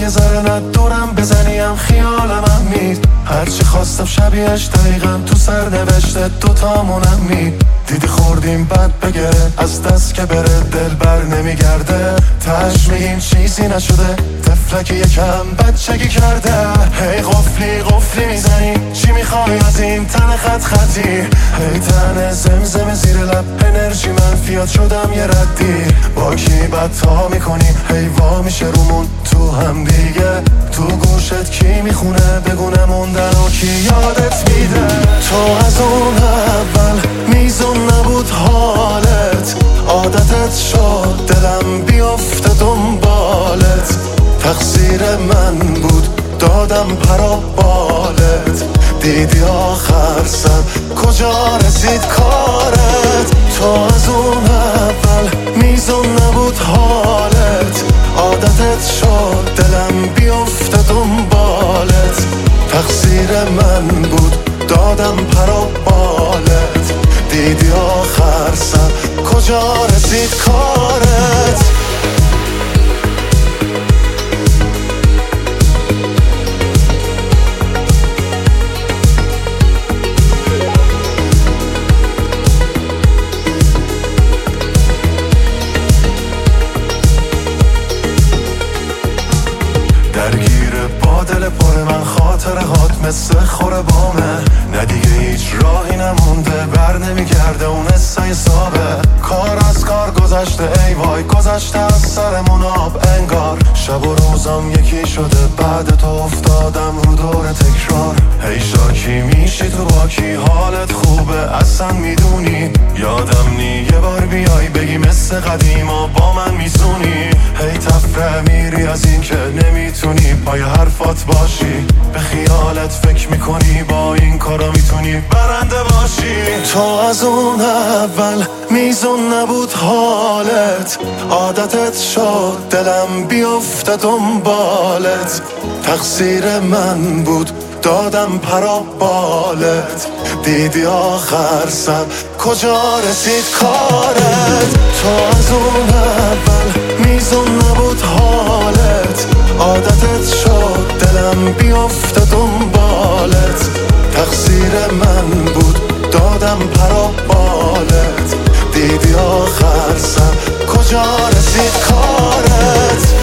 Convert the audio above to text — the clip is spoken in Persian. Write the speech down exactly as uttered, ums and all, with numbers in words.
یه ذره ندورم بزنیم خیالم هم مید. هرچی خواستم شبیهش دقیقا تو سر نوشته دوتامونم مید. دیدی خوردیم بد بگه از دست که بره دل بر نمیگرده. تش میگیم چیزی نشده تفلکی یکم بچگی کرده. هی قفلی قفلی میزنی چی میخوای از این تن خط خطی. هی تن زمزم زیر لب انرژی منفیات شدم یه ردی. با کی بدتا میکنی هی وا میشه رومون تو هم دیگه. تو گوشت کی میخونه بگونه موندن و کی یادت میده. تو از اون اول میزون نبود حالت عادتت شد دلم بیفته دنبالت. تقصیر من بود دادم پرا بالت. دیدی آخر سر کجا رسید کارت. تو از اون اول میزون نبود حالت عادتت شد دلم بیفته دنبالت. تقصیر من بود دادم پرا بالت. دیدی آخر سر کجا رسید کارت. درگیر با دل پر من خاطره هات مثل خوره بامه. نه دیگه هیچ راهی نمونده بر نمیگرده اون حسای سابه. کار از کار گذشته ای وای گذشته از سرمون آب انگار. شب و روزم یکی شده بعد تو افتادم رو دور تکرار. هی شاکی میشی تو با کی حالت خوبه اصلا میدونی. یادم نی یه بار بیای بگی مثل قدیما با من میزونی. هی تفره میری از این که نمیتونی پای حرفات باشی. به خیالت فکر میکنی با این کارا میتونی برنده باشی. تو از اون اول میزون نبود حالت عادتت شد دلم بیفته دنبالت. تقصیر من بود دادم پرا بالت. دیدی آخر سر کجا رسید کارت. تو از اون اول میزون نبود حالت عادتت شد دلم بیفته دنبالت. تقصیر من بود دادم پرا بالت. دیدی آخر سر کجا رسید کارت.